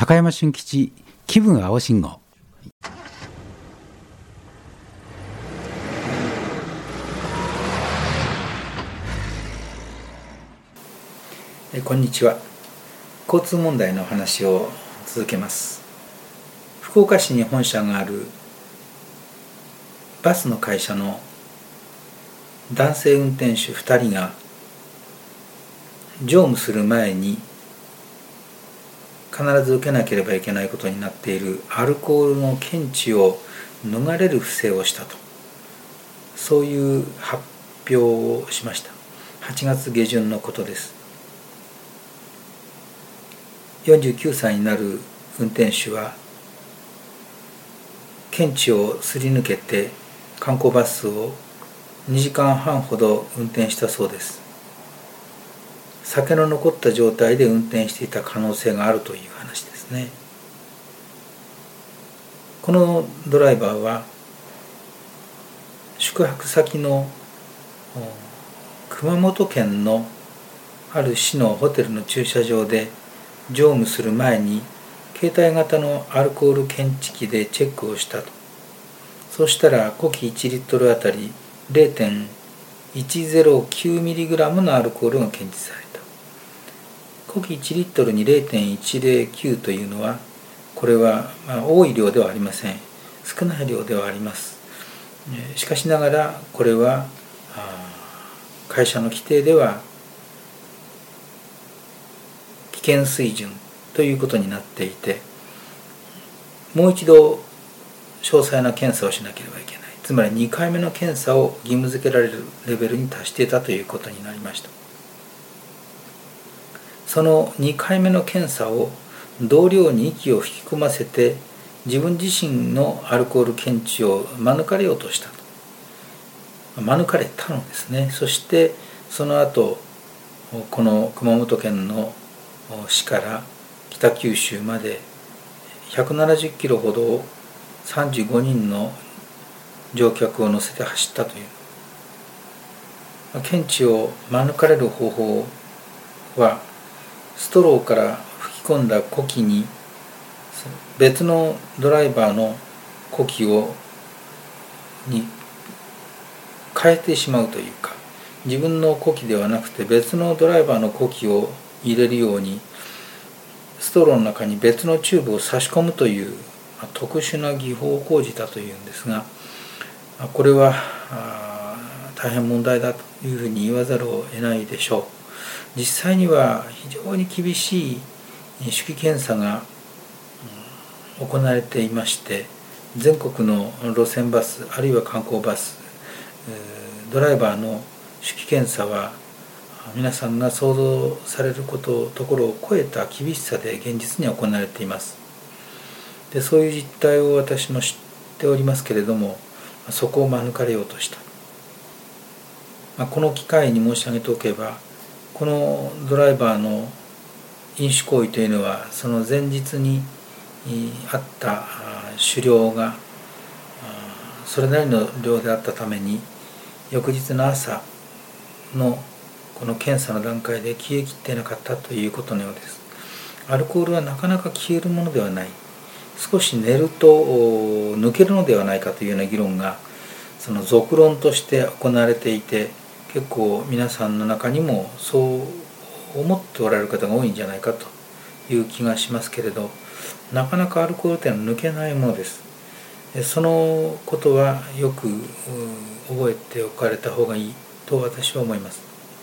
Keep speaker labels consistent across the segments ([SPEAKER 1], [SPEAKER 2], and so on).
[SPEAKER 1] 高山俊吉気分青信号。
[SPEAKER 2] こんにちは。交通問題の話を続けます。福岡市に本社があるバスの会社の男性運転手2人が乗務する前に必ず受けなければいけないことになっているアルコールの検知を逃れる不正をしたと、そういう発表をしました。8月下旬のことです。49歳になる運転手は検知をすり抜けて観光バスを2時間半ほど運転したそうです。酒の残った状態で運転していた可能性があるという話ですね。このドライバーは宿泊先の熊本県のある市のホテルの駐車場で乗務する前に携帯型のアルコール検知器でチェックをしたと。そうしたら呼気1リットルあたり 0.109mg のアルコールが検知された。呼気1リットルに 0.109 というのは、これは多い量ではありません。少ない量ではあります。しかしながらこれは会社の規定では危険水準ということになっていて、もう一度詳細な検査をしなければいけない。つまり2回目の検査を義務付けられるレベルに達していたということになりました。その2回目の検査を同僚に息を吹き込ませて自分自身のアルコール検知を免れようとしたと。免れたのですね。そしてその後この熊本県の市から北九州まで170キロほどを35人の乗客を乗せて走ったという。検知を免れる方法はストローから吹き込んだ呼気に別のドライバーの呼気に変えてしまうというか、自分の呼気ではなくて別のドライバーの呼気を入れるようにストローの中に別のチューブを差し込むという特殊な技法を講じたというんですが、これは大変問題だというふうに言わざるを得ないでしょう。実際には非常に厳しい手記検査が行われていまして、全国の路線バスあるいは観光バスドライバーの手記検査は皆さんが想像されるところを超えた厳しさで現実には行われています。でそういう実態を私も知っておりますけれども、そこを免れようとした。この機会に申し上げておけば、このドライバーの飲酒行為というのはその前日にあった酒量がそれなりの量であったために、翌日の朝のこの検査の段階で消えきっていなかったということのようです。アルコールはなかなか消えるものではない。少し寝ると抜けるのではないかというような議論がその俗論として行われていて、結構皆さんの中にもそう思っておられる方が多いんじゃないかという気がしますけれど、なかなかアルコールというのは抜けないものです。そのことはよく覚えておかれた方がいいと私は思います。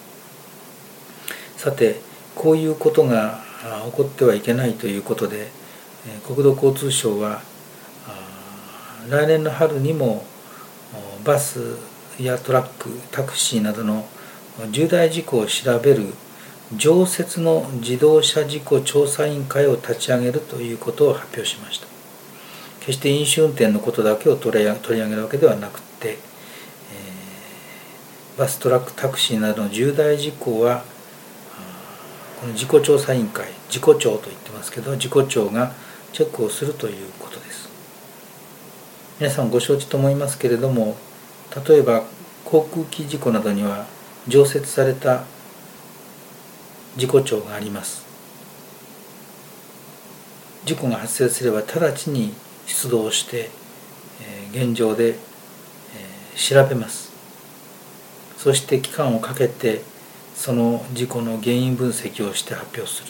[SPEAKER 2] さて、こういうことが起こってはいけないということで、国土交通省は来年の春にもバスやトラック、タクシーなどの重大事故を調べる常設の自動車事故調査委員会を立ち上げるということを発表しました。決して飲酒運転のことだけを取り上げるわけではなくて、バス、トラック、タクシーなどの重大事故はこの事故調査委員会、事故調と言ってますけど、事故調がチェックをするということです。皆さんご承知と思いますけれども、例えば航空機事故などには常設された事故調があります。 事故が発生すれば直ちに出動して、現状で、調べます。そして期間をかけてその事故の原因分析をして発表する。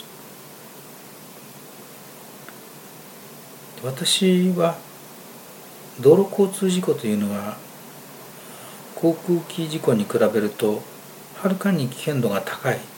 [SPEAKER 2] 私は道路交通事故というのは航空機事故に比べるとはるかに危険度が高い、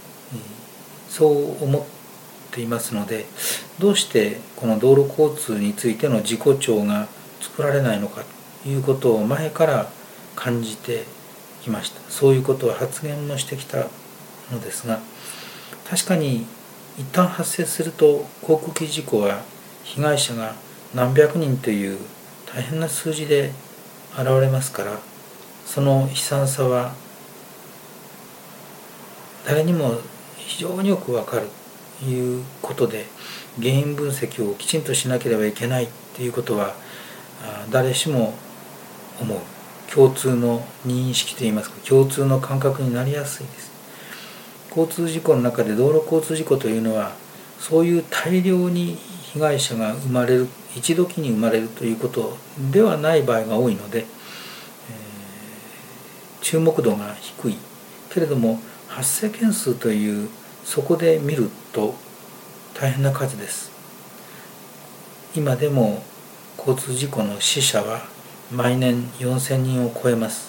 [SPEAKER 2] そう思っていますので、どうしてこの道路交通についての事故調が作られないのかということを前から感じてきました。そういうことを発言もしてきたのですが、確かに一旦発生すると航空機事故は被害者が何百人という大変な数字で現れますから、その悲惨さは誰にも非常によくわかるということで、原因分析をきちんとしなければいけないということは誰しも思う共通の認識といいますか、共通の感覚になりやすいです。交通事故の中で道路交通事故というのはそういう大量に被害者が生まれる、一時に生まれるということではない場合が多いので、注目度が低いけれども発生件数というそこで見ると大変な数です。今でも交通事故の死者は毎年4000人を超えます。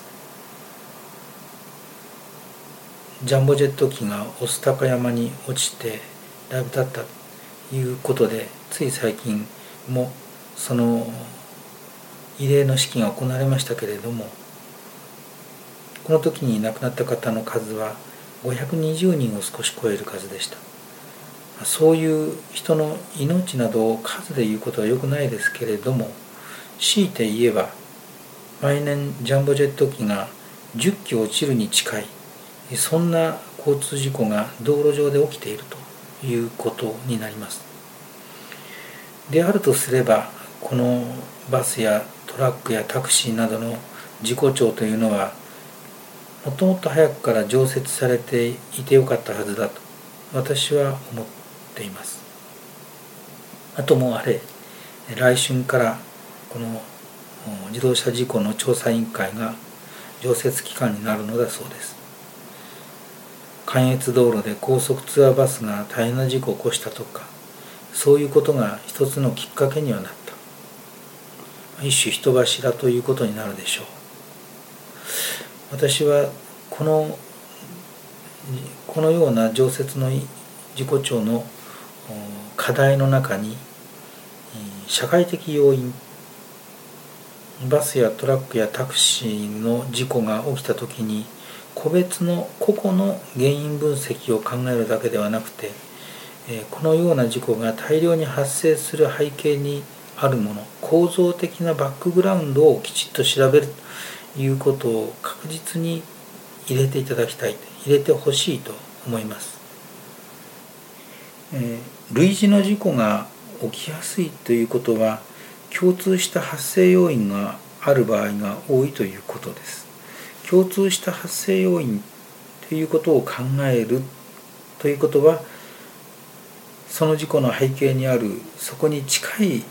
[SPEAKER 2] ジャンボジェット機が御巣鷹山に落ちてだいぶ経ったということで、つい最近もその慰霊の式が行われましたけれども、この時に亡くなった方の数は520人を少し超える数でした。そういう人の命などを数で言うことはよくないですけれども、強いて言えば毎年ジャンボジェット機が10機落ちるに近い、そんな交通事故が道路上で起きているということになります。であるとすれば、このバスやトラックやタクシーなどの事故調というのはもっともっと早くから常設されていてよかったはずだと私は思っています。あともうあれ、来春からこの自動車事故の調査委員会が常設機関になるのだそうです。関越道路で高速ツアーバスが大変な事故を起こしたとか、そういうことが一つのきっかけにはなった。一種人柱ということになるでしょう。私はこのような常設の事故調の課題の中に社会的要因、バスやトラックやタクシーの事故が起きたときに個別の個々の原因分析を考えるだけではなくて、このような事故が大量に発生する背景にあるもの、構造的なバックグラウンドをきちっと調べるということを確実に入れていただきたい、入れてほしいと思います。類似の事故が起きやすいということは共通した発生要因がある場合が多いということです。共通した発生要因ということを考えるということは、その事故の背景にあるそこに近い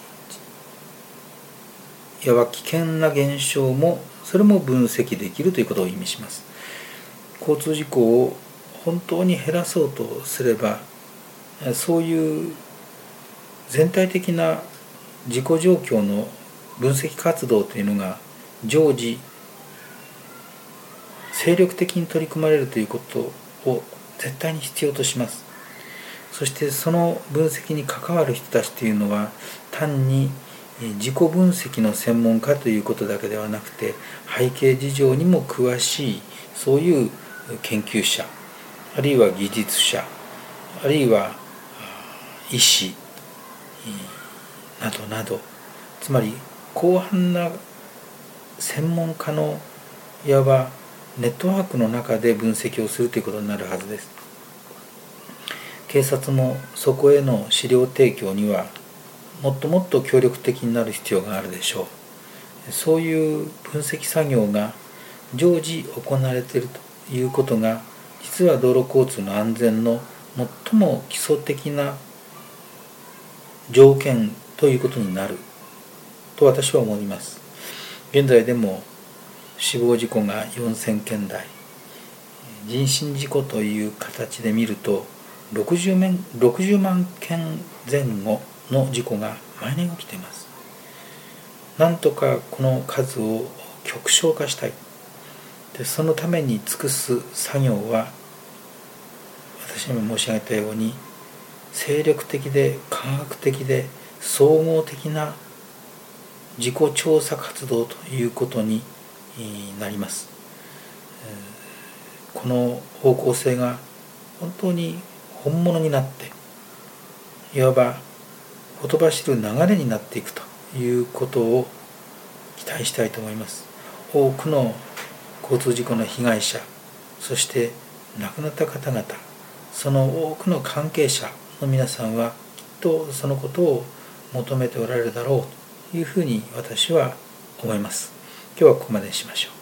[SPEAKER 2] いわば危険な現象もそれも分析できるということを意味します。交通事故を本当に減らそうとすれば、そういう全体的な事故状況の分析活動というのが常時精力的に取り組まれるということを絶対に必要とします。そしてその分析に関わる人たちというのは単に自己分析の専門家ということだけではなくて、背景事情にも詳しいそういう研究者、あるいは技術者、あるいは医師などなど、つまり広範な専門家のいわばネットワークの中で分析をするということになるはずです。警察もそこへの資料提供にはもっともっと協力的になる必要があるでしょう。そういう分析作業が常時行われているということが、実は道路交通の安全の最も基礎的な条件ということになると私は思います。現在でも死亡事故が4000件台、人身事故という形で見ると60万件前後の事故が毎年起きています。なんとかこの数を極小化したい。でそのために尽くす作業は、私にも申し上げたように精力的で科学的で総合的な自己調査活動ということになります。この方向性が本当に本物になって、いわばほとばしる流れになっていくということを期待したいと思います。多くの交通事故の被害者、そして亡くなった方々、その多くの関係者の皆さんはきっとそのことを求めておられるだろうというふうに私は思います。今日はここまでにしましょう。